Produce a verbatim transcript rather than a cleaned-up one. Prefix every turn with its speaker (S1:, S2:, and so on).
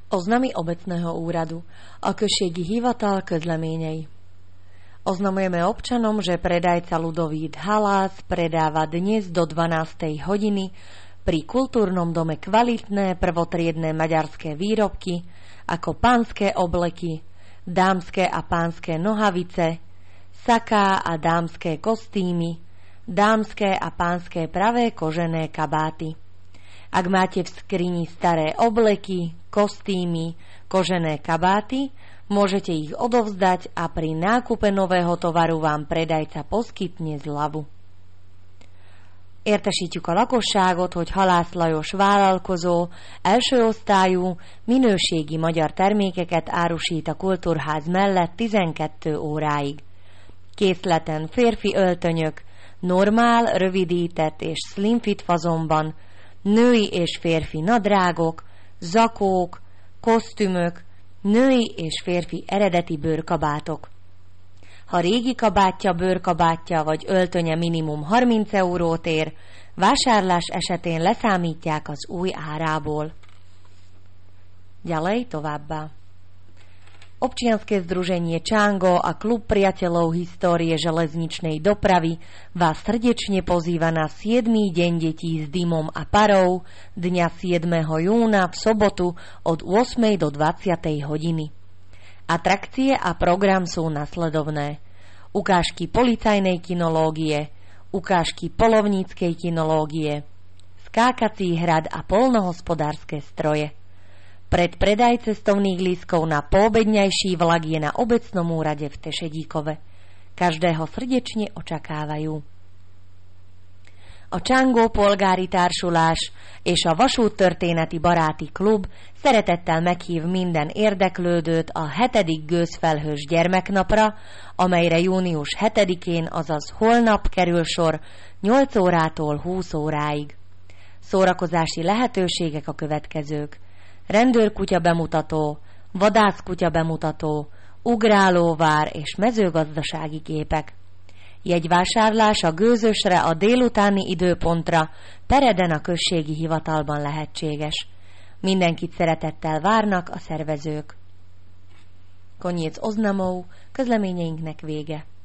S1: Oznamy obecného úradu a községi hivatal közleményei. Oznamujeme občanom, že predajca Ľudovít Halás predáva dnes do dvanástej hodiny pri kultúrnom dome kvalitné prvotriedne maďarské výrobky ako pánske obleky, dámske a pánske nohavice, saká a dámske kostýmy, dámske a pánske pravé kožené kabáty. Ak máte v skrini staré obleky, kostýmy, kožené kabáty, môžete ich odovzdať a pri nákupe nového tovaru vám predajca poskytne zľavu. Értesítjük a lakosságot, hogy Halász Lajos vállalkozó első osztályú minőségi magyar termékeket árusít a kultúrház mellett tizenkettő óráig. Készleten férfi öltönyök, normál, rövidített és slimfit fazonban, női és férfi nadrágok, zakók, kosztümök, női és férfi eredeti bőrkabátok. Ha régi kabátja, bőrkabátja vagy öltönye minimum harminc eurót ér, vásárlás esetén leszámítják az új árából. Ďalej továbbá. Občianske združenie Čango a Klub priateľov histórie železničnej dopravy vás srdečne pozýva na siedmy deň detí s dymom a parou dňa siedmeho júna v sobotu od ôsmej do dvadsiatej hodiny. Atrakcie a program sú nasledovné. Ukážky policajnej kinológie, ukážky polovníckej kinológie, skákací hrad a poľnohospodárske stroje. Predpredaj cestovných lístkov na poobedňajší vlak je na obecnom úrade v Tešedíkove. Každého srdečne očakávajú. A Csangó polgári társulás és a vasúttörténeti baráti klub szeretettel meghív minden érdeklődőt a hetedik gőzfelhős gyermeknapra, amelyre június hetedikén, azaz holnap kerül sor nyolc órától húsz óráig. Szórakozási lehetőségek a következők: rendőrkutya bemutató, vadászkutya bemutató, ugrálóvár és mezőgazdasági képek. Jegyvásárlás a gőzösre a délutáni időpontra Pereden a községi hivatalban lehetséges. Mindenkit szeretettel várnak a szervezők. Koniec oznamov, közleményeinknek vége.